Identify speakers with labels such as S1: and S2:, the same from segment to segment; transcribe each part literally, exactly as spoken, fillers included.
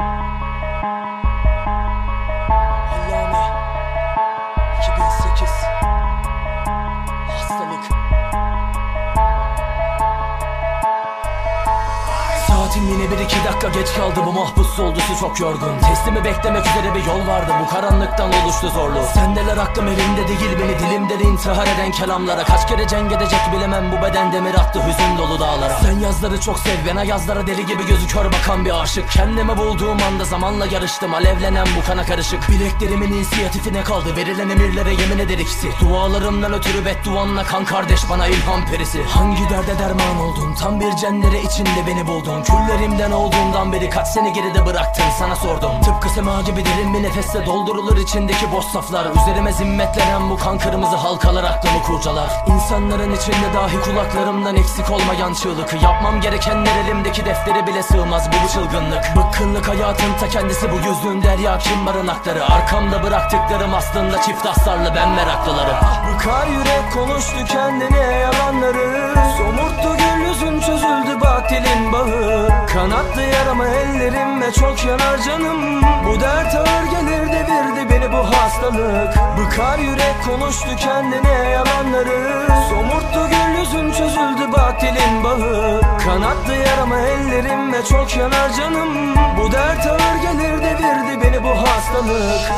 S1: Allame iki bin sekiz Hastalık. Saatim yine bir iki dakika geç kaldı, bu mahpus soldusu çok yorgun. Teslimi beklemek üzere bir yol vardı, bu karanlıktan oluştu zorluğu. Sendeler aklım elimde değil, beni dilimde de intihar eden kelamlara. Kaç kere cenk edecek bilemem, bu beden demir attı hüzün dolu dağlara. Sen yazları çok sev, ben ayazlara deli gibi gözü kör bakan bir aşık. Kendimi bulduğum anda zamanla yarıştım, alevlenen bu kana karışık. Bileklerimin inisiyatifine kaldı, verilen emirlere yemin eder ikisi. Dualarımdan ötürü bedduanla kan kardeş bana ilham perisi. Hangi derde derman oldun, tam bir cennere içinde beni buldun. Küllerimden olduğundan beri kaç sene geride bıraktın, sana sordum. Tıpkı sema gibi derin bir nefeste doldurulur içindeki boş saflar. Üzerime zimmetlenen bu kan kırmızı halkalar aklımı kurcalar. İnsanların içinde dahi kulaklarımdan eksik olmayan çığlık. Yapmam gerekenler elimdeki defteri bile sığmaz bu, bu çılgınlık. Bıkkınlık hayatın ta kendisi, bu yüzün derya kim barınakları. Arkamda bıraktıklarım aslında çift astarlı ben meraklıları. Bıkar yürek konuştu kendine yalanları. Somurttu gül yüzün çözüldü batilin bağı. Kanattı yaramı ellerim ve çok yanar canım. Bu dert ağır gelir devirdi beni bu hastalık. Bıkar yürek konuştu kendine yalanları. Somurttu gül yüzün çözüldü batilin bağı. Kanattı yaramı ellerim ve çok yanar canım. Bu dert ağır gelir devirdi beni bu hastalık.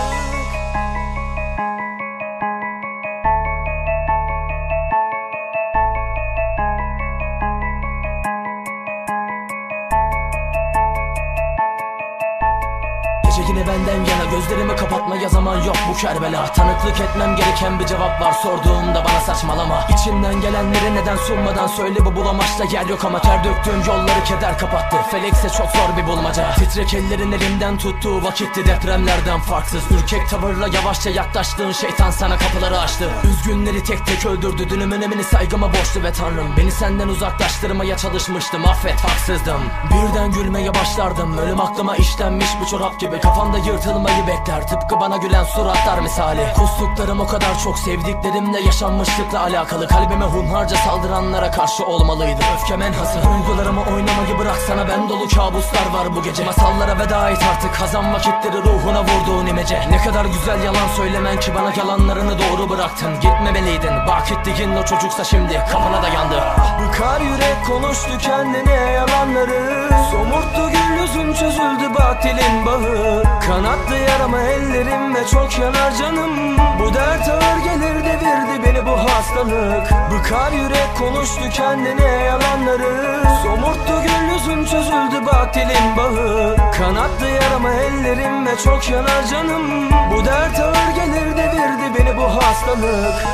S1: Gece yine benden yana, gözlerimi kapatmaya zaman yok bu Kerbela. Tanıklık etmem gereken bir cevap var sorduğumda bana saçmalama. İçimden gelenleri neden sunmadan söyle, bu bulamaçta yer yok ama ter döktüğüm yolları keder kapattı. Felekse çok zor bir bulmaca. Titrek ellerin elimden tuttuğu vakitti depremlerden farksız. Ürkek tavırla yavaşça yaklaştığın şeytan sana kapıları açtı. Üzgünleri tek tek öldürdü, dünün önemini saygıma borçlu ve tanrım. Beni senden uzaklaştırmaya çalışmıştım, affet haksızdım. Birden gülmeye başlardım, ölüm aklıma işlenmiş bir çorap gibi. Kafamda yırtılmayı bekler, tıpkı bana gülen suratlar misali. Kustuklarım o kadar çok sevdiklerimle yaşanmışlıkla alakalı. Kalbime hunharca saldıranlara karşı olmalıydı öfkem en hası. Duygularımı oynamayı bıraksana, ben dolu kabuslar var bu gece. Masallara veda et artık, hazan vakitleri ruhuna vurduğun imece. Ne kadar güzel yalan söylemen ki bana yalanlarını doğru bıraktın. Gitmemeliydin, bak ettiğin o çocuksa şimdi kapına dayandı. Bıkar yürek konuştu kendine yalanları. Somurttu gül yüzün çözüldü batilin bağı. Kanattı yaramı ellerim ve çok yanar canım. Bu dert ağır gelir devirdi beni bu hastalık. Bıkar yürek konuştu kendine yalanları. Somurttu gül yüzün çözüldü batilin bağı. Kanattı yaramı ellerim ve çok yanar canım. Bu dert ağır gelir devirdi beni bu hastalık.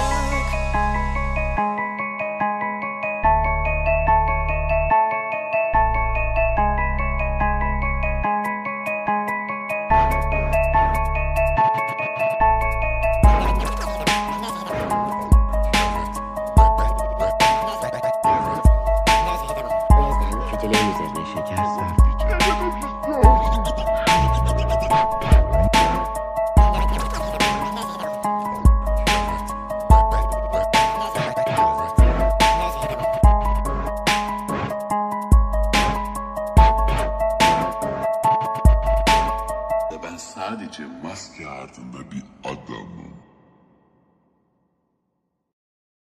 S2: Dileğin üzerine şeker serpeceğim.
S3: Ben sadece maske ardında bir